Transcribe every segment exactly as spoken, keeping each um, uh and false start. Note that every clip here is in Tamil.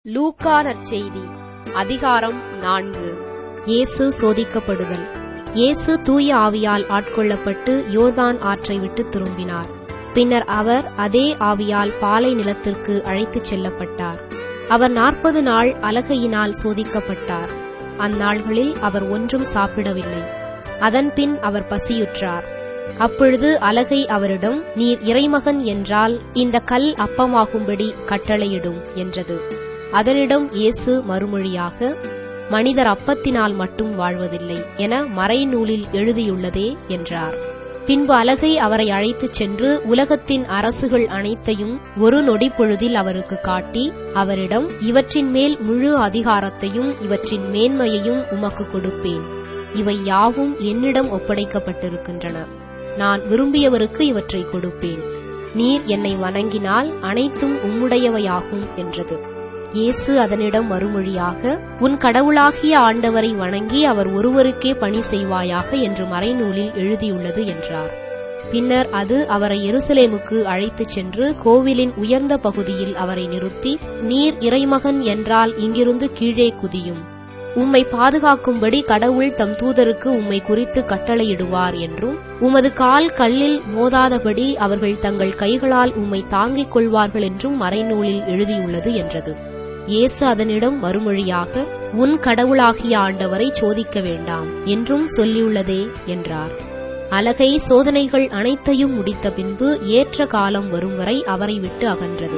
லூக்கா நற்செய்தி அதிகாரம் நான்கு. இயேசு சோதிக்கப்படுதல். இயேசு தூய ஆவியால் ஆட்கொள்ளப்பட்டு யோர்தான் ஆற்றை விட்டு திரும்பினார். பின்னர் அவர் அதே ஆவியால் பாலை நிலத்திற்கு அழைத்துச் செல்லப்பட்டார். அவர் நாற்பது நாள் அலகையினால் சோதிக்கப்பட்டார். அந்நாள்களில் அவர் ஒன்றும் சாப்பிடவில்லை. அதன்பின் அவர் பசியுற்றார். அப்பொழுது அலகை அவரிடம், நீர் இறைமகன் என்றால் இந்த கல் அப்பமாகும்படி கட்டளையிடும் என்றது. அதனிடம் இயேசு மறுமொழியாக, மனிதர் அப்பத்தினால் மட்டும் வாழ்வதில்லை என மறைநூலில் எழுதியுள்ளதே என்றார். பின்பு அலகை அவரை அழைத்துச் சென்று உலகத்தின் அரசுகள் அனைத்தையும் ஒரு நொடி பொழுதில் அவருக்கு காட்டி, அவரிடம், இவற்றின் மேல் முழு அதிகாரத்தையும் இவற்றின் மேன்மையையும் உமக்கு கொடுப்பேன். இவை யாவும் என்னிடம் ஒப்படைக்கப்பட்டிருக்கின்றன. நான் விரும்பியவருக்கு இவற்றை கொடுப்பேன். நீர் என்னை வணங்கினால் அனைத்தும் உம்முடையவையாகும் என்றது. இயேசு அதனிடம் மறுமொழியாக, உன் கடவுளாகிய ஆண்டவரை வணங்கி அவர் ஒருவருக்கே பணி செய்வாயாக என்று மறைநூலில் எழுதியுள்ளது என்றார். பின்னர் அது அவரை எருசலேமுக்கு அழைத்துச் சென்று கோவிலின் உயர்ந்த பகுதியில் அவரை நிறுத்தி, நீர் இறைமகன் என்றால் இங்கிருந்து கீழே குதியும். உம்மை பாதுகாக்கும்படி கடவுள் தம் தூதருக்கு உம்மை குறித்து கட்டளையிடுவார் என்றும், உமது கால் கல்லில் மோதாதபடி அவர்கள் தங்கள் கைகளால் உம்மை தாங்கிக் கொள்வார்கள் என்றும் மறைநூலில் எழுதியுள்ளது என்றது. இயேசு அதனிடம் மறுமொழியாக, உன் கடவுளாகிய ஆண்டவரை சோதிக்க வேண்டாம் என்றும் சொல்லியுள்ளதே என்றார். அலகை சோதனைகள் அனைத்தையும் முடித்த பின்பு ஏற்ற காலம் வரும் வரை அவரை விட்டு அகன்றது.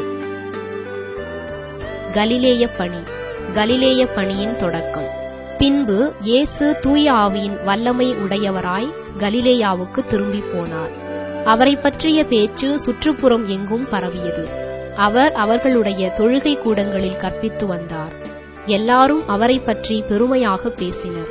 கலிலேய பணி. கலிலேய பணியின் தொடக்கம். பின்பு இயேசு தூய ஆவியின் வல்லமை உடையவராய் கலிலேயாவுக்கு திரும்பி போனார். அவரை பற்றிய பேச்சு சுற்றுப்புறம் எங்கும் பரவியது. அவர் அவர்களுடைய தொழுகை கூடங்களில் கற்பித்து வந்தார். எல்லாரும் அவரை பற்றி பெருமையாக பேசினர்.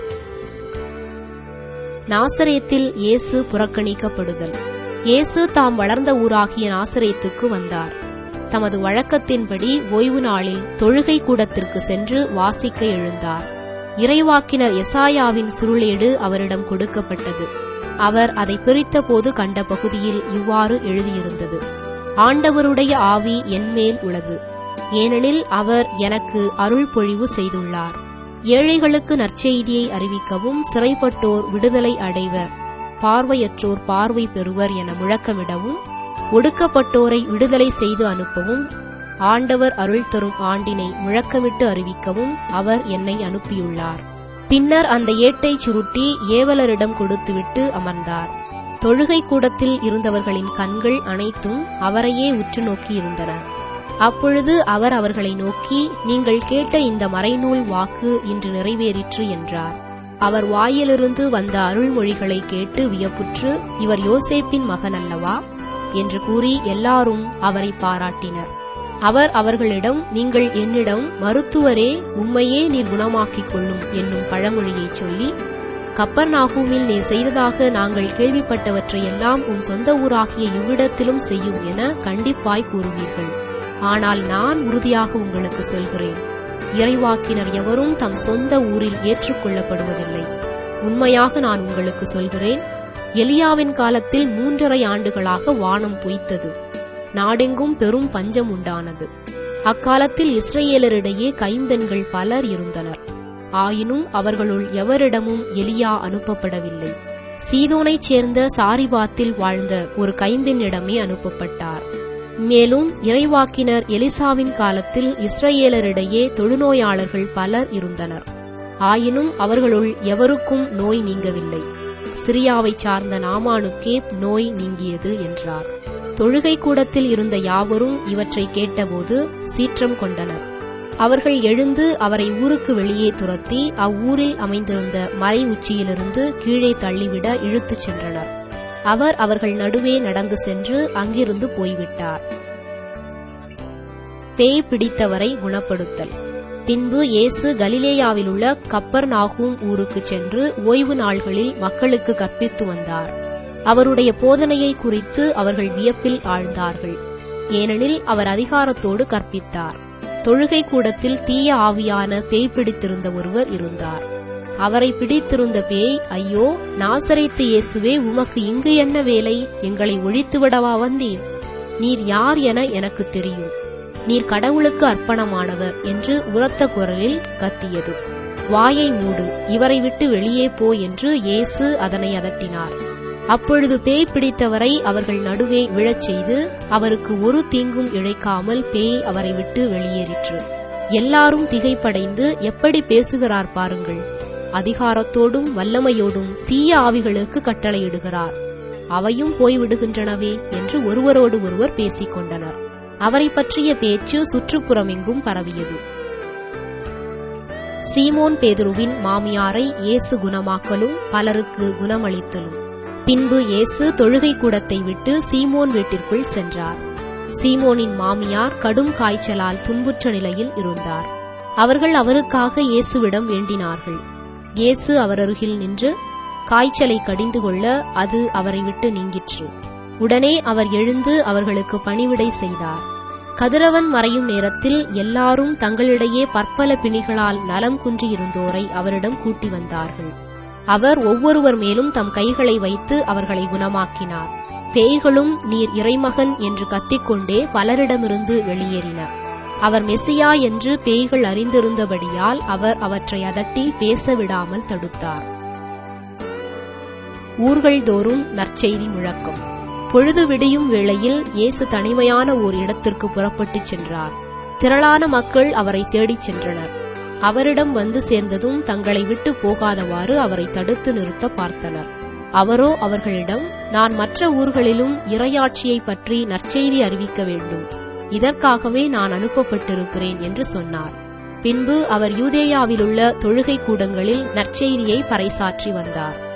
நாசரேத்தில் இயேசு புறக்கணிக்கப்படுதல். இயேசு தாம் வளர்ந்த ஊராகிய நாசரேத்துக்கு வந்தார். தமது வழக்கத்தின்படி ஓய்வு நாளில் தொழுகை கூடத்திற்கு சென்று வாசிக்க எழுந்தார். இறைவாக்கினர் எசாயாவின் சுருளேடு அவரிடம் கொடுக்கப்பட்டது. அவர் அதை பிரித்தபோது கண்ட பகுதியில் இவ்வாறு எழுதியிருந்தது: ஆண்டவருடைய ஆவி என்மேல் உள்ளது, ஏனெனில் அவர் எனக்கு அருள் பொழிவு செய்துள்ளார். ஏழைகளுக்கு நற்செய்தியை அறிவிக்கவும், சிறைப்பட்டோர் விடுதலை அடைவர், பார்வையற்றோர் பார்வை பெறுவர் என முழக்கமிடவும், ஒடுக்கப்பட்டோரை விடுதலை செய்து அனுப்பவும், ஆண்டவர் அருள் தரும் ஆண்டினை முழக்கமிட்டு அறிவிக்கவும் அவர் என்னை அனுப்பியுள்ளார். பின்னர் அந்த ஏட்டை சுருட்டி ஏவலரிடம் கொடுத்துவிட்டு அமர்ந்தார். தொழுகை கூடத்தில் இருந்தவர்களின் கண்கள் அனைத்தும் அவரையே உற்று நோக்கி இருந்தன. அப்பொழுது அவர் அவர்களை நோக்கி, நீங்கள் கேட்ட இந்த மறைநூல் வாக்கு இன்று நிறைவேறிற்று என்றார். அவர் வாயிலிருந்து வந்த அருள்மொழிகளை கேட்டு வியப்புற்று, இவர் யோசேப்பின் மகன் அல்லவா என்று கூறி எல்லாரும் அவரை பாராட்டினர். அவர் அவர்களிடம், நீங்கள் என்னிடம், மருத்துவரே, உம்மையே நீர் குணமாக்கிக் கொள்ளும் என்னும் பழமொழியைச் சொல்லி, கப்பர்நாகூமில் நீர் செய்ததாக நாங்கள் கேள்விப்பட்டவற்றை எல்லாம் உம் சொந்த ஊராகிய இவ்விடத்திலும் செய்யும் என கண்டிப்பாய் கூறுவீர்கள். ஆனால் நான் உறுதியாக உங்களுக்கு சொல்கிறேன், இறைவாக்கினர் எவரும் தம் சொந்த ஊரில் ஏற்றுக்கொள்ளப்படுவதில்லை. உண்மையாக நான் உங்களுக்கு சொல்கிறேன், எலியாவின் காலத்தில் மூன்றரை ஆண்டுகளாக வானம் பொய்த்தது. நாடெங்கும் பெரும் பஞ்சம் உண்டானது. அக்காலத்தில் இஸ்ரவேலரிடையே கைம்பெண்கள் பலர் இருந்தனர். ஆயினும் அவர்களுள் எவரிடமும் எலியா அனுப்பப்படவில்லை. சீதோனைச் சேர்ந்த சாரிபாத்தில் வாழ்ந்த ஒரு கைம்பெண்ணிடமே அனுப்பப்பட்டார். மேலும் இறைவாக்கினர் எலிசாவின் காலத்தில் இஸ்ரவேலரிடையே தொழுநோயாளர்கள் பலர் இருந்தனர். ஆயினும் அவர்களுள் எவருக்கும் நோய் நீங்கவில்லை. சிரியாவைச் சார்ந்த நாமானுக்கே நோய் நீங்கியது என்றார். தொழுகை கூடத்தில் இருந்த யாவரும் இவற்றை கேட்டபோது சீற்றம் கொண்டனர். அவர்கள் எழுந்து அவரை ஊருக்கு வெளியே துரத்தி அவ்வூரில் அமைந்திருந்த மலை உச்சியிலிருந்து கீழே தள்ளிவிட இழுத்துச் சென்றனர். அவர் அவர்கள் நடுவே நடந்து சென்று அங்கிருந்து போய்விட்டார். பேய் பிடித்தவரை குணப்படுத்தல். பின்பு இயேசு கலிலேயாவிலுள்ள கப்பர்நாகூம் ஊருக்கு சென்று ஓய்வு நாள்களில் மக்களுக்கு கற்பித்து வந்தார். அவருடைய போதனையை குறித்து அவர்கள் வியப்பில் ஆழ்ந்தார்கள். ஏனெனில் அவர் அதிகாரத்தோடு கற்பித்தார். தொழுகை கூடத்தில் தீய ஆவியான பேய் பிடித்திருந்த ஒருவர் இருந்தார். அவரை பிடித்திருந்த பேய், ஐயோ, நாசரேத்து இயேசுவே, உமக்கு இங்கு என்ன வேலை? எங்களை ஒழித்துவிடவா வந்தீர்? நீர் யார் என எனக்கு தெரியும். நீர் கடவுளுக்கு அர்ப்பணமானவர் என்று உரத்த குரலில் கத்தியது. வாயை மூடு, இவரை விட்டு வெளியே போ என்று இயேசு அதனை அதட்டினார். அப்பொழுது பேய் பிடித்தவரை அவர்கள் நடுவே விழச் செய்து அவருக்கு ஒரு தீங்கும் இழைக்காமல் பேய் அவரை விட்டு வெளியேறிற்று. எல்லாரும் திகைப்படைந்து, எப்படி பேசுகிறார் பாருங்கள், அதிகாரத்தோடும் வல்லமையோடும் தீய ஆவிகளுக்கு கட்டளையிடுகிறார், அவையும் போய்விடுகின்றனவே என்று ஒருவரோடு ஒருவர் பேசிக் கொண்டனர். அவரை பற்றிய பேச்சு சுற்றுப்புறமெங்கும் பரவியது. சீமோன் பேதுருவின் மாமியாரை இயேசு குணமாக்கலும் பலருக்கு குணமளித்தலும். பின்பு இயேசு தொழுகை கூடத்தை விட்டு சீமோன் வீட்டிற்குள் சென்றார். சீமோனின் மாமியார் கடும் காய்ச்சலால் துன்புற்ற நிலையில் இருந்தார். அவர்கள் அவருக்காக இயேசுவிடம் வேண்டினார்கள். இயேசு அவர் அருகில் நின்று காய்ச்சலை கடிந்து கொள்ள அது அவரை விட்டு நீங்கிற்று. உடனே அவர் எழுந்து அவர்களுக்கு பணிவிடை செய்தார். கதிரவன் மறையும் நேரத்தில் எல்லாரும் தங்களிடையே பற்பல பிணிகளால் நலம் குன்றியிருந்தோரை அவரிடம் கூட்டி வந்தார்கள். அவர் ஒவ்வொருவர் மேலும் தம் கைகளை வைத்து அவர்களை குணமாக்கினார். பேய்களும் நீர் இறைமகன் என்று கத்திக்கொண்டே பலரிடமிருந்து வெளியேறின. அவர் மெசியா என்று பேய்கள் அறிந்திருந்தபடியால் அவர் அவற்றை அதட்டி பேச விடாமல் தடுத்தார். ஊர்கள் தோறும் நற்செய்தி முழக்கம். பொழுது விடியும் வேளையில் இயேசு தனிமையான ஓர் இடத்திற்கு புறப்பட்டுச் சென்றார். திரளான மக்கள் அவரை தேடிச் சென்றனர். அவரிடம் வந்து சேர்ந்ததும் தங்களை விட்டு போகாதவாறு அவரை தடுத்து நிறுத்த பார்த்தனர். அவரோ அவர்களிடம், நான் மற்ற ஊர்களிலும் இறையாட்சியை பற்றி நற்செய்தி அறிவிக்க வேண்டும், இதற்காகவே நான் அனுப்பப்பட்டிருக்கிறேன் என்று சொன்னார். பின்பு அவர் யூதேயாவிலுள்ள தொழுகை கூடங்களில் நற்செய்தியை பறைசாற்றி வந்தார்.